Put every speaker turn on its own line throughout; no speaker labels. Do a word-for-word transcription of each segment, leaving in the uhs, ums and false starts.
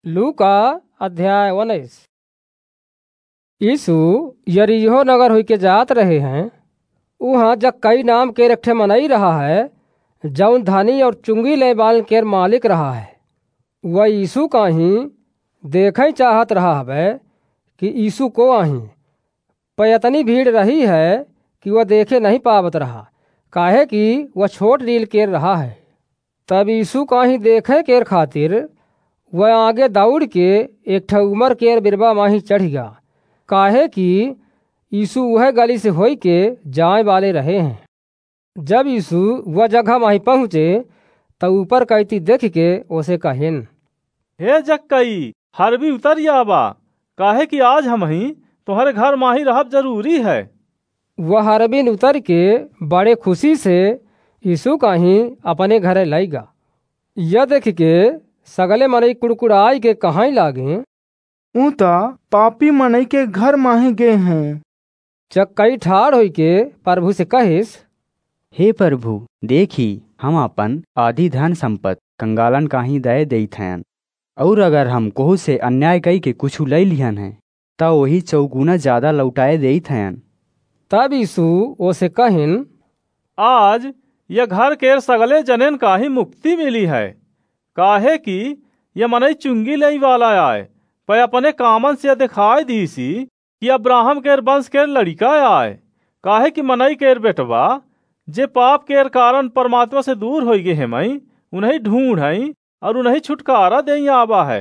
लूका अध्याय उन्नीस। यीशु यरीहो नगर होई के जात रहे हैं। वहाँ जक्कई नाम के एक ठे मनई रहा है, जौन धनी और चुंगी ले बाल के मालिक रहा है। वह यीशु काहीं देखे चाहत रहा हवे कि यीशु को आही, पर इतनी भीड़ रही है कि वह देखे नहीं पावत रहा, काहे कि वह छोट रील केर रहा है। तब यीशु काहीं देखे केर खातिर वह आगे दौड़ के एक ठे उमर केर बिरबा माही चढ़ गया, काहे कि यीशु वह गली से होई के जाए वाले रहे हैं। जब यीशु वह जगह माही पहुँचे तो ऊपर कैती देख के उसे कहिन,
हे जक्कई हरबी उतर आबा, काहे कि आज हम ही तुम्हारे घर माही रहब जरूरी है।
वह हरबिन उतर के बड़े खुशी से यीशु काहीं अपने घरे लाइगा। यह देख के सगले मनई कुड़कुड़ाई के कहाँ लागे,
ऊ ता पापी मनई के घर माही गए हैं।
चक्कई ठाड़ होई के प्रभु से कहिस,
हे प्रभु, देखी हम अपन आधी धन संपत्ति कंगालन काहीं दे देत हैं, और अगर हम कोहू से अन्याय कई के कुछ ले लिहन है ता वही चौगुना ज्यादा लौटाए देत हैं।
तब यीशु ओसे कहिन,
आज यह घर केर सगले जनेन काहीं मुक्ति मिली है, काहे कि यह मनई चुंगी लई वाला आए, पर अपने कामन से दिखाई दी सी कि अब्राहम केर वंश केर लड़का आए। काहे कि मनई केर बेटवा जे पाप केर कारण परमात्मा से दूर हो गए हैं, मई उन्हें ढूंढ हई और उन्हें छुटकारा दे आवा है।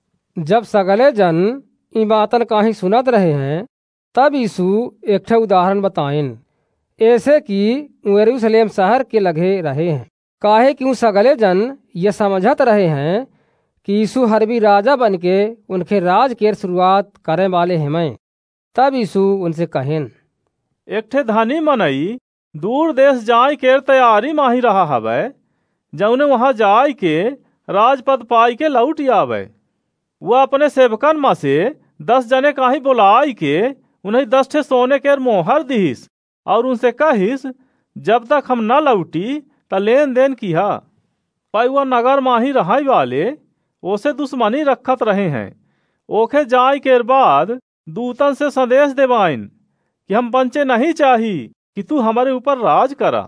जब सगले जन ई बातन काहीं सुनत रहे हैं, तब यीशु एक ठे उदाहरण बताइन, ऐसे कि यरूशलेम शहर के लगे रहे हैं। काहे कि उन सगले जन ये समझत रहे हैं कि यीशु हरबी राजा बन के उनके राज के शुरुआत करे वाले हैं। मैं तब यीशु उनसे कहिन,
एक ठे धनी मनई दूर देश जाय के तैयारी माही रहा हवे, जौने वहां जाय के राजपद पाई के लौट आवे। वह अपने सेवकन में से दस जने काहीं बुलाई के उन्हें दस ठे सोने के मोहर दीस और उनसे कहिस, जब तक हम न लौटी त लेन देन किया। पाई वह नगर माही रहाई वाले ओसे दुश्मनी रखत रहे हैं। ओखे जाय के बाद दूतन से संदेश देवाइन कि हम बंचे नहीं चाही कि तू हमारे ऊपर राज करा।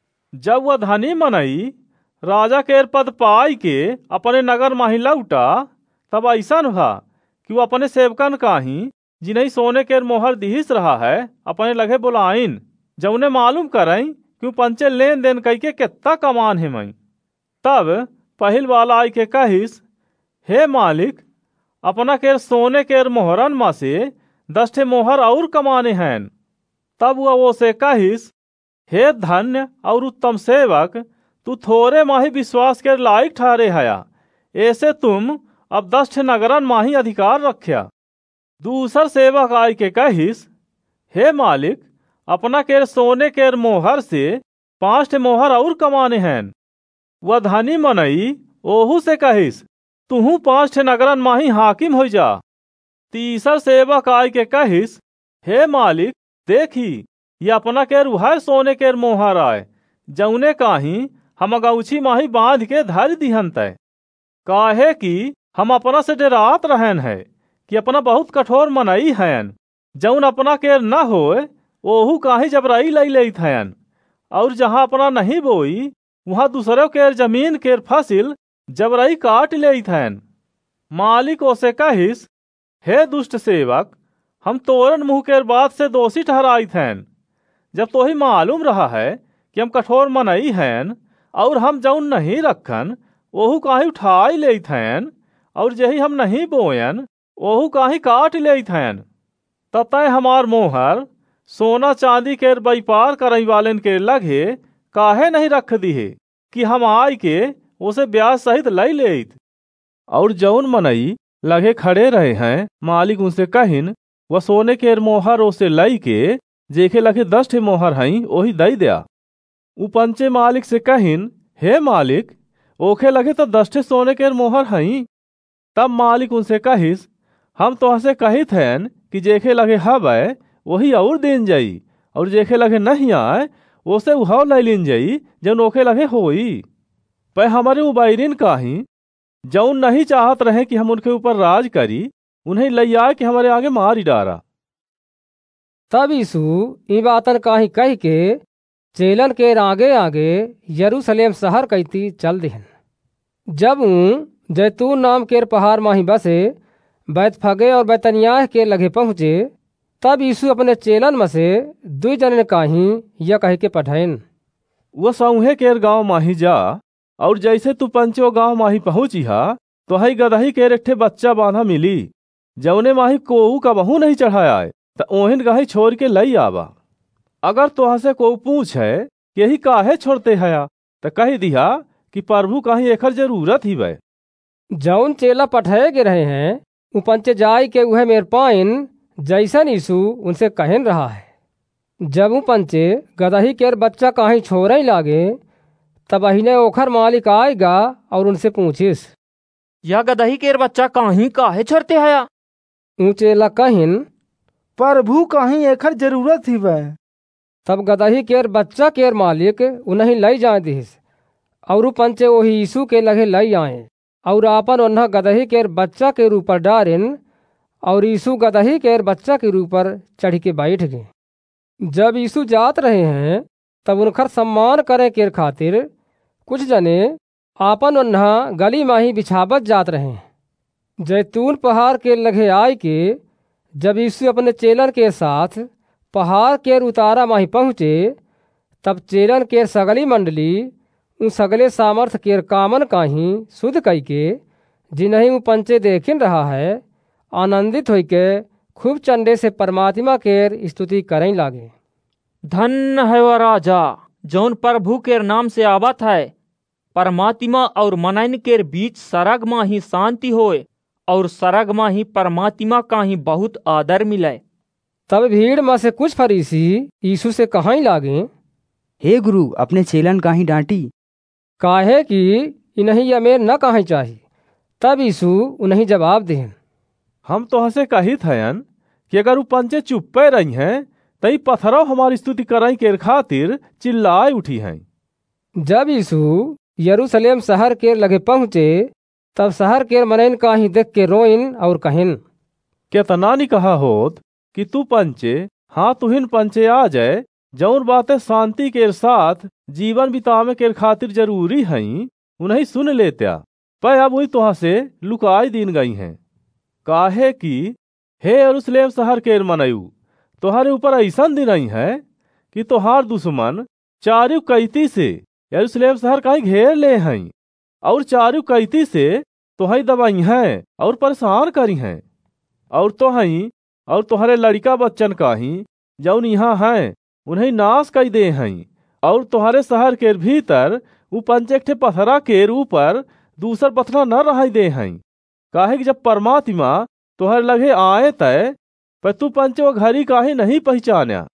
जब वह धनी मनई राजा केर पद पाई के अपने नगर माही लौटा, तब ऐसा हुआ कि वो अपने सेवकन काहीं जिन्हें सोने केर मोहर दिहिस रहा है अपने लगे बुलाइन, जौने मालूम करई क्यों पंचे लेन देन कई के कितना कमान है। मई तब पहिल वाला आई के कहिस, हे मालिक, अपना केर सोने केर मोहरन में से दस ठे मोहर और कमाने हैं। तब वह वो से कहिस, हे धन्य और उत्तम सेवक, तू थोड़े माही विश्वास के लायक ठहरे हया, ऐसे तुम अब दस ठे नगरन माही अधिकार रख्या। दूसर सेवक आई के कहिस, हे मालिक, अपना केर सोने केर मोहर से पांच ठे मोहर और कमाने हैं। वह धनी मनई ओहू से कहिस, तुहू पांच ठे नगरन माही हाकिम हो जा। तीसर सेवक आई के कहिस, हे मालिक, देखी ये अपना केर उहर सोने केर मोहर आए, जौने काहीं हम गौछी माही बांध के धर दिहन तय। काहे कि हम अपना से डरात रहन है कि अपना बहुत कठोर मनई हैं, जौन अपना केर न होए ओहू काहीं जबराई लई लेत हैं, और जहां अपना नहीं बोई वहां दूसरों केर जमीन केर फसिल जबराई काट लेत हैं। मालिक ओसे कहिस, हे दुष्ट सेवक, हम तोरन मुंह केर बात से दोषी ठहराइत हैं। जब तो ही मालूम रहा है कि हम कठोर मनई हैं और हम जौन नहीं रखन ओहू काहीं उठाई लेत हैं, और जही हम नहीं बोयन ओहू काहीं काट लेत हैं। ततः हमार मोहर सोना चांदी केर व्यापार करई वालेन के लगे काहे नहीं रख दिहे कि हम आई के उसे ब्याज सहित लई लेत। और जौन मनई लगे खड़े रहे हैं, मालिक उनसे कहिन, वह सोने केर मोहर उसे लई के जेखे लगे दस ठे मोहर हई ओही दई दिया। उ पंचे मालिक से कहिन, हे मालिक, ओखे लगे तो दस ठे सोने केर मोहर हई। तब मालिक उनसे कहिस, हम तोहसे कहित हैं कि जेखे लगे हवै वही और देन जाई, और जेखे लगे नहीं आए ओसे उहाव ले लिन जाई जन ओखे लगे होई। पर हमारे उबाइरिन काहीं जौन नहीं चाहत रहे कि हम उनके ऊपर राज करी, उन्हें लई आए कि हमारे आगे मार ही डारा।
तब यीशु ई बातन काही कह के चेलन के आगे आगे यरूशलेम शहर कैती चल दिहन। जब ऊ जैतून नाम के पहाड़ माही बसे बैतफगे और बैतनियाह के लगे पहुँचे, तब यीशु अपने चेलन में से दुई जन काही यह कह के पढ़ैन,
वो सौहे केर गांव माही जा, और जैसे तू पंचो गांव माही पहुंची हा तो हई गदही केर एकठे बच्चा बांधा मिली, जौने माही कोऊ का बहू नहीं चढ़ाया है, त ओहिन गही छोड़ के लई आवा। अगर तोहा से कोऊ पूछ है कि यही काहे छोड़ते हया, त कही दिया कि प्रभु कहीं एकर जरूरत ही वै।
जौन चेला पठे के रहे हैं उ पंचे जाय के उहे मेर पाइन जैसन यीशु उनसे कहन रहा है। जब ऊ पंचे गदही केर बच्चा काही छोड़े लागे, तब अहिने ओखर मालिक आएगा और उनसे पूछिस,
यह गदही केर बच्चा काही काहे छोड़ते हया?
ऊ चेला कहिन,
प्रभु कहीं एकर जरूरत ही वै।
तब गदही केर बच्चा केर मालिक उन्हें लई जाए दिस, और ऊ पंचे वही यीशु के लगे लई आए और आपन ओन्हा गदही केर बच्चा के ऊपर डारिन, और यीशु गदही केर बच्चा के ऊपर चढ़ के बैठ गए। जब यीशु जात रहे हैं, तब उनकर सम्मान करे के खातिर कुछ जने आपन ओन्हा गली माही बिछावत जात रहे। जैतून पहाड़ के लगे आए के जब यीशु अपने चेलन के साथ पहाड़ के उतारा माही पहुँचे, तब चेलन के सगली मंडली उ सगले सामर्थ केर कामन काही शुद्ध कई के जिन्हें उ पंचे देखिन रहा है, आनंदित होई के खूब चंडे से परमात्मा केर स्तुति करें लागे।
धन्य है वह राजा जौन प्रभु केर नाम से आवत है। परमात्मा और मनन केर बीच सरग में ही शांति होए, और सरग में ही परमात्मा का ही बहुत आदर मिले।
तब भीड़ में से कुछ फरीसी यीशु से कहाई लागे,
हे गुरु, अपने चेलन काहे डांटी?
काहे कि इन्हीं अमेर न कहे चाहिए। तब यीशु उन्हें जवाब देन,
हम तो हसे कहित हयन कि अगर उ पंचे चुप्पे रही हैं तई पत्थरों हमारी स्तुति करई के खातिर चिल्लाए उठी हैं।
जब यीशु यरूशलेम शहर के लगे पहुँचे, तब शहर के मनैन काही देख के रोइन और कहिन,
केतना नी कहा होत कि तू पंचे, हाँ तुहिन पंचे आ जाए, जौन बातें शांति के साथ जीवन बितावे के खातिर जरूरी हई उन्हें सुन लेत्या, पर अब वही तुहा से लुकाई दिन गई हैं। काहे कि हे यरूशलेम शहर के मनयू, तुम्हारे ऊपर ऐसा दिन आई है कि तोहार दुश्मन चारू कैती से यरूशलेम शहर कहीं घेर ले हैं, और चारू कैती से तोहई दबाई हैं और परेशान करी हैं, और तोहई और तुम्हारे लड़का बच्चन काही जौन यहाँ हैं उन्हें नाश कर दे हैं, और तुम्हारे शहर के भीतर वो पंचेठे पथरा के ऊपर दूसर पथरा न रह दे हैं। काहे कि जब परमात्मा तोहर लगे आए तय पर तू पंचो घरी काहे नहीं पहचान्या।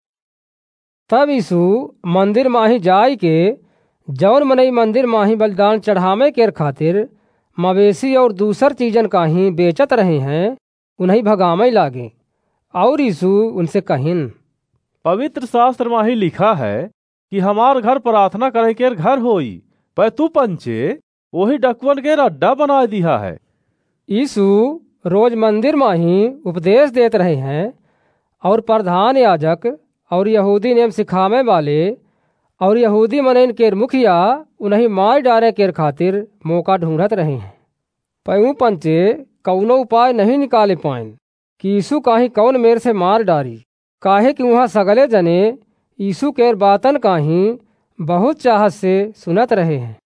तब यीशु मंदिर माही जाय के जौन मनई मंदिर माही बलिदान चढ़ावे के खातिर मवेशी और दूसर चीजन काही बेचत रहे हैं, उन्हें भगावे लागे। और यीशु उनसे कहिन,
पवित्र शास्त्र माही लिखा है कि हमार घर प्रार्थना करे के घर होई, पर तू पंचे वही डकवन के अड्डा बना दिया है।
यीशु रोज मंदिर माही उपदेश देते रहे हैं, और प्रधान याजक और यहूदी नेम सिखावे वाले और यहूदी मनैन के मुखिया उन्हें मार डाले के खातिर मौका ढूंढत रहे हैं। पर ऊ पंचे कौनो उपाय नहीं निकाले पाइन कि यीशु काही कौन मेर से मार डारी। काहे कि वहाँ सगले जने यीशु के बातन काही बहुत चाहत से सुनत रहे हैं।